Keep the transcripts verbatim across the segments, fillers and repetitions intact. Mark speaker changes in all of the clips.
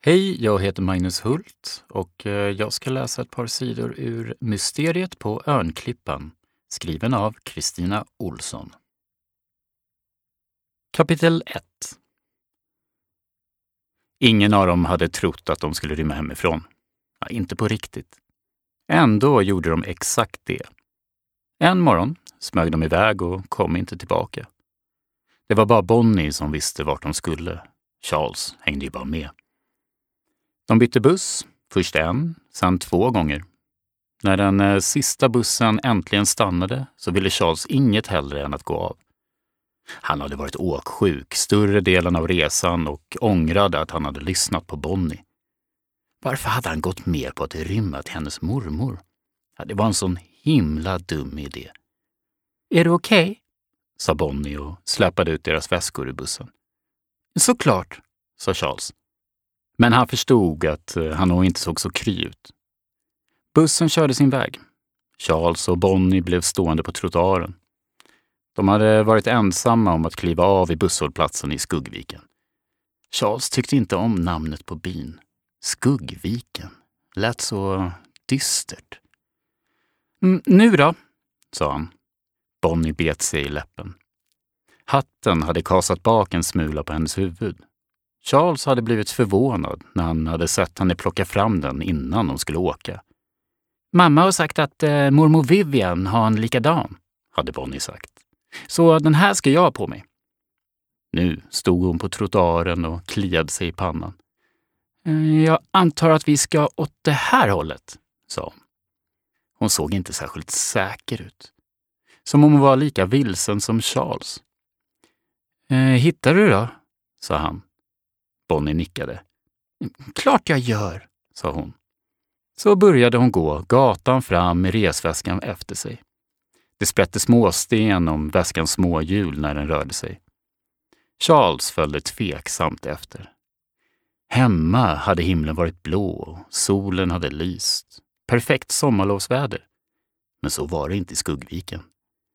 Speaker 1: Hej, jag heter Magnus Hult och eh, jag ska läsa ett par sidor ur Mysteriet på Örnklippan, skriven av Kristina Olsson. Kapitel ett. Ingen av dem hade trott att de skulle rymma hemifrån. Ja, inte på riktigt. Ändå gjorde de exakt det. En morgon smög de iväg och kom inte tillbaka. Det var bara Bonnie som visste vart de skulle. Charles hängde ju bara med. De bytte buss, först en, sen två gånger. När den eh, sista bussen äntligen stannade så ville Charles inget hellre än att gå av. Han hade varit åksjuk större delen av resan och ångrade att han hade lyssnat på Bonnie. Varför hade han gått med på att rymma till hennes mormor? Ja, det var en sån himla dum idé. Är du okej? Okay? Sa Bonnie och släpade ut deras väskor i bussen. Såklart, sa Charles. Men han förstod att han nog inte såg så kry ut. Bussen körde sin väg. Charles och Bonnie blev stående på trottoaren. De hade varit ensamma om att kliva av i busshållplatsen i Skuggviken. Charles tyckte inte om namnet på byn. Skuggviken. Lät så dystert. Mm, nu då, sa han. Bonnie bet sig i läppen. Hatten hade kasat bak en smula på hennes huvud. Charles hade blivit förvånad när han hade sett henne plocka fram den innan de skulle åka. Mamma har sagt att eh, mormor Vivian har en likadan, hade Bonnie sagt. Så den här ska jag ha på mig. Nu stod hon på trottoaren och kliade sig i pannan. Jag antar att vi ska åt det här hållet, sa hon. Hon såg inte särskilt säker ut. Som om hon var lika vilsen som Charles. Eh, hittar du då? Sa han. Bonnie nickade. Klart jag gör, sa hon. Så började hon gå gatan fram med resväskan efter sig. Det sprätte småsten om väskans småhjul när den rörde sig. Charles följde tveksamt efter. Hemma hade himlen varit blå och solen hade lyst. Perfekt sommarlovsväder. Men så var det inte i Skuggviken.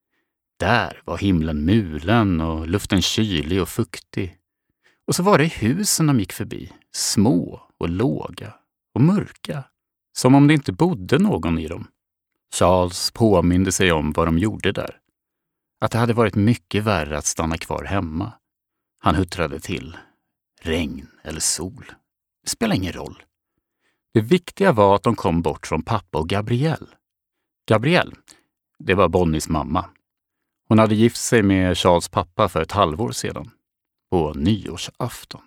Speaker 1: Där var himlen mulen och luften kylig och fuktig. Och så var det husen de gick förbi, små och låga och mörka, som om det inte bodde någon i dem. Charles påminde sig om vad de gjorde där. Att det hade varit mycket värre att stanna kvar hemma. Han huttrade till. Regn eller sol. Det spelar ingen roll. Det viktiga var att de kom bort från pappa och Gabrielle. Gabrielle, det var Bonnies mamma. Hon hade gift sig med Charles pappa för ett halvår sedan. På nyårsafton.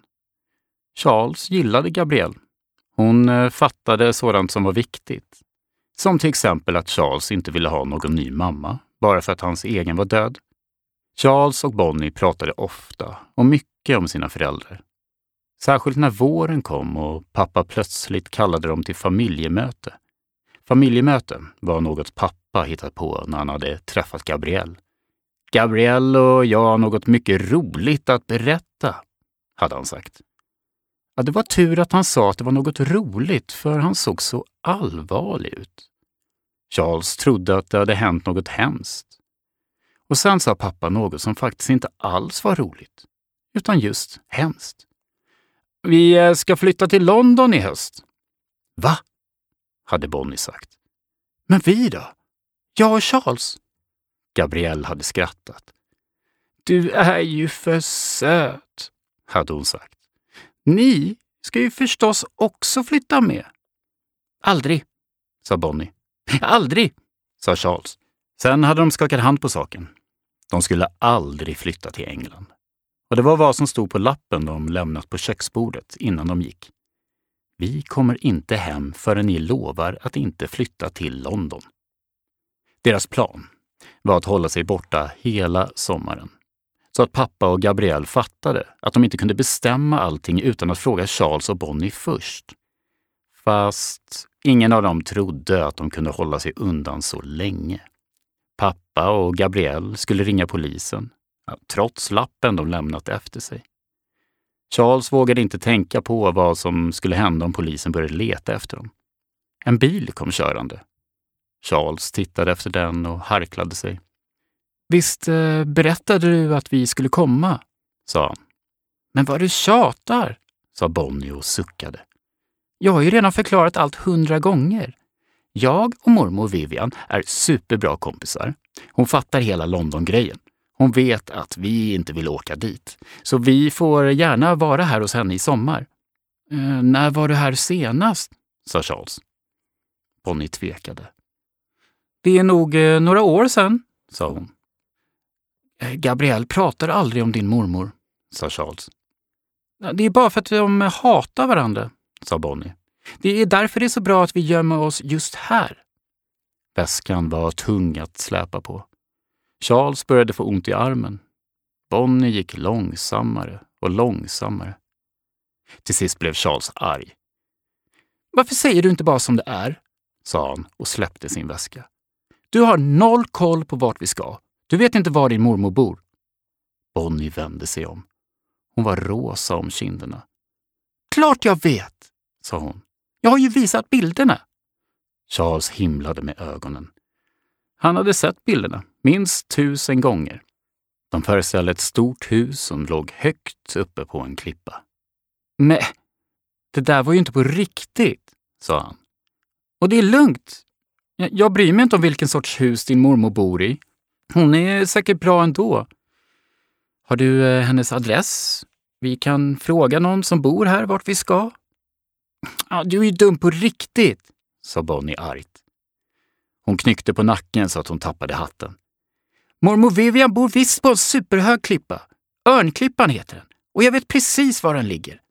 Speaker 1: Charles gillade Gabrielle. Hon eh, fattade sådant som var viktigt. Som till exempel att Charles inte ville ha någon ny mamma, bara för att hans egen var död. Charles och Bonnie pratade ofta och mycket om sina föräldrar. Särskilt när våren kom och pappa plötsligt kallade dem till familjemöte. Familjemöte var något pappa hittat på när han hade träffat Gabrielle. Gabrielle och jag har något mycket roligt att berätta, hade han sagt. Ja, det var tur att han sa att det var något roligt, för han såg så allvarlig ut. Charles trodde att det hade hänt något hemskt. Och sen sa pappa något som faktiskt inte alls var roligt, utan just hemskt. Vi ska flytta till London i höst. Va? Hade Bonnie sagt. Men vi då? Jag och Charles? Gabrielle hade skrattat. Du är ju för söt, hade hon sagt. Ni ska ju förstås också flytta med. Aldrig, sa Bonnie. Aldrig, sa Charles. Sen hade de skakat hand på saken. De skulle aldrig flytta till England. Och det var vad som stod på lappen de lämnat på köksbordet innan de gick. Vi kommer inte hem förrän ni lovar att inte flytta till London. Deras plan var att hålla sig borta hela sommaren. Så att pappa och Gabrielle fattade att de inte kunde bestämma allting utan att fråga Charles och Bonnie först. Fast ingen av dem trodde att de kunde hålla sig undan så länge. Pappa och Gabrielle skulle ringa polisen, trots lappen de lämnat efter sig. Charles vågade inte tänka på vad som skulle hända om polisen började leta efter dem. En bil kom körande. Charles tittade efter den och harklade sig. Visst eh, berättade du att vi skulle komma, sa han. Men vad du tjatar, sa Bonnie och suckade. Jag har ju redan förklarat allt hundra gånger. Jag och mormor Vivian är superbra kompisar. Hon fattar hela London-grejen. Hon vet att vi inte vill åka dit. Så vi får gärna vara här hos henne i sommar. Eh, när var du här senast? Sa Charles. Bonnie tvekade. Det är nog eh, några år sedan, sa hon. Eh, Gabrielle pratar aldrig om din mormor, sa Charles. Det är bara för att de hatar varandra, sa Bonnie. Det är därför det är så bra att vi gömmer oss just här. Väskan var tung att släpa på. Charles började få ont i armen. Bonnie gick långsammare och långsammare. Till sist blev Charles arg. Varför säger du inte bara som det är? Sa han och släppte sin väska. Du har noll koll på vart vi ska. Du vet inte var din mormor bor. Bonnie vände sig om. Hon var rosa om kinderna. Klart jag vet, sa hon. Jag har ju visat bilderna. Charles himlade med ögonen. Han hade sett bilderna minst tusen gånger. De föreställde ett stort hus som låg högt uppe på en klippa. Men det där var ju inte på riktigt, sa han. Och det är lugnt. Jag bryr mig inte om vilken sorts hus din mormor bor i. Hon är säkert bra ändå. Har du eh, hennes adress? Vi kan fråga någon som bor här vart vi ska. Ja, du är ju dum på riktigt, sa Bonnie argt. Hon knyckte på nacken så att hon tappade hatten. Mormor Vivian bor visst på en superhög klippa. Örnklippan heter den. Och jag vet precis var den ligger.